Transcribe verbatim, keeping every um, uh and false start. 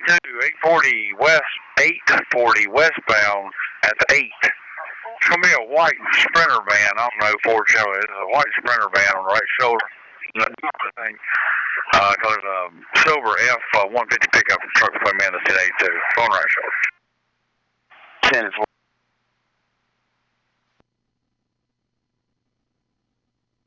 two, eight forty west, eight forty westbound at the eight. It's going to be a white Sprinter van. I don't know Ford Chevrolet. It's a white Sprinter van on the right shoulder. I think uh, because a silver F one fifty pickup truck put me in the today too. On the right shoulder. ten and four.